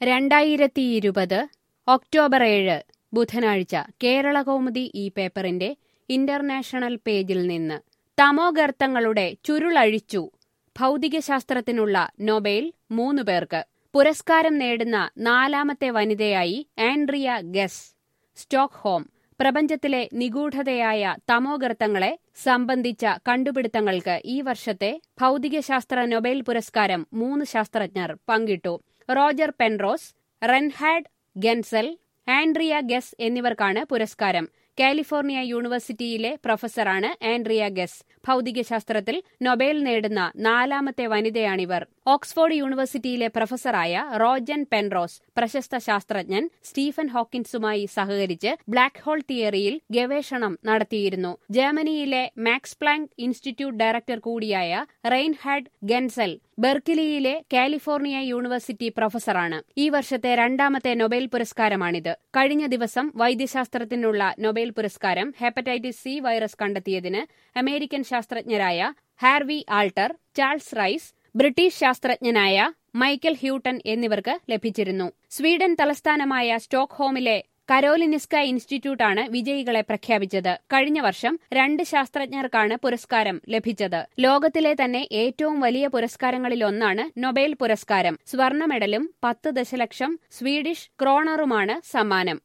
2020 October 7 ബുധനാഴ്ച കേരളകൗമുദി ഈ പേപ്പറിന്റെ ഇന്റർനാഷണൽ പേജിൽ നിന്ന് തമോഗർത്തങ്ങളുടെ ചുരുളഴിച്ചു. ഭൗതികശാസ്ത്രത്തിനുള്ള നൊബേൽ 3 പേർക്ക്. പുരസ്കാരം നേടുന്ന 4ാമത്തെ വനിതയായി ആൻഡ്രിയ ഗെസ്. സ്റ്റോക്ക്ഹോം. പ്രപഞ്ചത്തിലെ നിഗൂഢതയായ തമോഗർത്തങ്ങളെ സംബന്ധിച്ച കണ്ടുപിടുത്തങ്ങൾക്ക് ഈ വർഷത്തെ ഭൗതികശാസ്ത്ര നൊബേൽ പുരസ്കാരം 3 ശാസ്ത്രജ്ഞർ പങ്കിട്ടു. Roger Penrose, Reinhard Genzel, Andrea Ghez എന്നിവർക്കാണ് പുരസ്കാരം. കാലിഫോർണിയ യൂണിവേഴ്സിറ്റിയിലെ പ്രൊഫസറാണ് ആൻഡ്രിയ ഗെസ്. ഭൗതികശാസ്ത്രത്തിൽ നൊബേൽ നേടുന്ന 4ാമത്തെ വനിതയാണിവർ. ഓക്സ്ഫോർഡ് യൂണിവേഴ്സിറ്റിയിലെ പ്രൊഫസറായ റോജൻ പെൻറോസ് പ്രശസ്ത ശാസ്ത്രജ്ഞൻ സ്റ്റീഫൻ ഹോക്കിൻസുമായി സഹകരിച്ച് ബ്ലാക്ക് ഹോൾ തിയറിയിൽ ഗവേഷണം നടത്തിയിരുന്നു. ജർമ്മനിയിലെ മാക്സ് പ്ലാങ്ക് ഇൻസ്റ്റിറ്റ്യൂട്ട് ഡയറക്ടർ കൂടിയായ റെയിൻഹാർഡ് ഗെൻസൽ ബെർക്കിലിയിലെ കാലിഫോർണിയ യൂണിവേഴ്സിറ്റി പ്രൊഫസറാണ്. ഈ വർഷത്തെ 2ാമത്തെ നൊബേൽ പുരസ്കാരമാണിത്. കഴിഞ്ഞ ദിവസം വൈദ്യശാസ്ത്രത്തിനുള്ള നൊബേൽ പുരസ്കാരം ഹെപ്പറ്റൈറ്റിസ് സി വൈറസ് കണ്ടെത്തിയതിന് അമേരിക്കൻ ശാസ്ത്രജ്ഞരായ Harvey Alter, Charles Rice, British ശാസ്ത്രജ്ഞനായ മൈക്കൽ ഹ്യൂട്ടൺ എന്നിവർക്ക് ലഭിച്ചിരുന്നു. സ്വീഡൻ തലസ്ഥാനമായ സ്റ്റോക്ക്ഹോമിലെ കരോലിനിസ്ക ഇൻസ്റ്റിറ്റ്യൂട്ടാണ് വിജയികളെ പ്രഖ്യാപിച്ചത്. കഴിഞ്ഞ വർഷം 2 ശാസ്ത്രജ്ഞർക്കാണ് പുരസ്കാരം ലഭിച്ചത്. ലോകത്തിലെ തന്നെ ഏറ്റവും വലിയ പുരസ്കാരങ്ങളിലൊന്നാണ് നൊബേൽ പുരസ്കാരം. സ്വർണ്ണ മെഡലും 10 ദശലക്ഷം സ്വീഡിഷ് ക്രോണറുമാണ് സമ്മാനം.